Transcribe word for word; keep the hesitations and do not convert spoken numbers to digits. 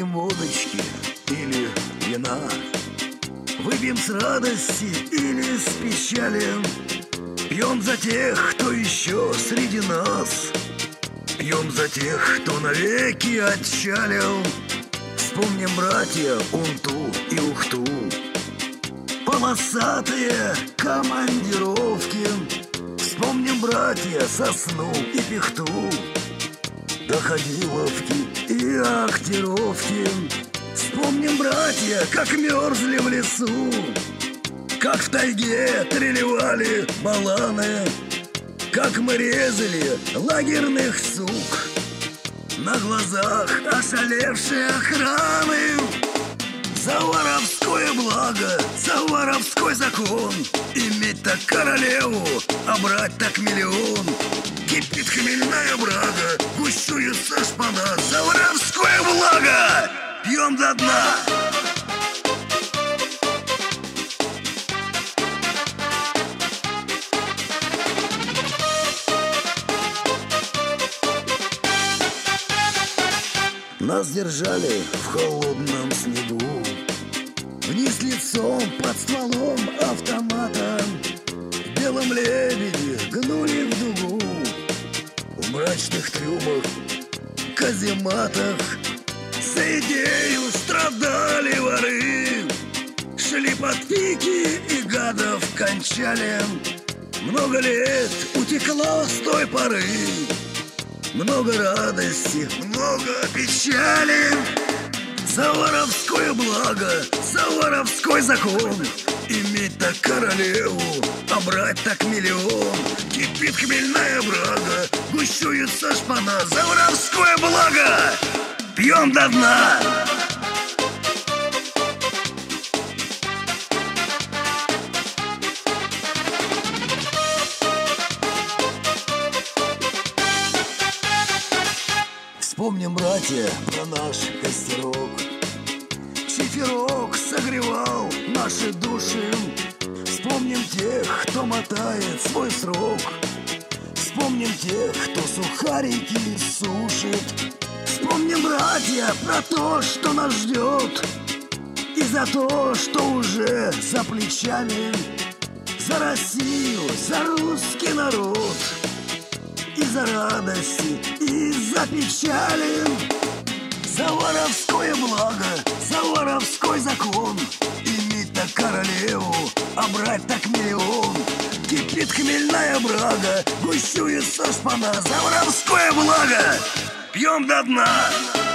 Выпьем водочки или вина, выпьем с радости или с печали. Пьем за тех, кто еще среди нас, пьем за тех, кто навеки отчалил. Вспомним, братья, Унту и Ухту, полосатые командировки. Вспомним, братья, Сосну и Пихту, доходиловки и актировки. Вспомним, братья, как мерзли в лесу, как в тайге трелевали баланы, как мы резали лагерных сук на глазах ошалевшей охраны. За воровское благо, за воровской закон, иметь так королеву, а брать так миллион. Кипит хмельная брага, гущуется шпана. За воровское благо пьем до дна. Нас держали в холодном снегу, вниз лицом под стволом автомата. В белом лебеде гнули в дугу, в мрачных трюмах, казематах. За идею страдали воры, шли под пики и гадов кончали. Много лет утекло с той поры, много радости, много печали. За воровское благо, за воровской закон, иметь так королеву, а брать так миллион. Кипит хмельная брага, гущуется шпана. За воровское благо пьем до дна. Вспомним, братья, про наш костерок. Чиферок согревал наши души. Вспомним тех, кто мотает свой срок. Вспомним тех, кто сухарики сушит. Вспомним, братья, про то, что нас ждет, и за то, что уже за плечами. За Россию, за русский народ, и за радости, и за печали. За воровское благо, за воровской закон, иметь так королеву, а брать так миллион. Кипит хмельная брага, гущуется шпана. За воровское благо пьем до дна.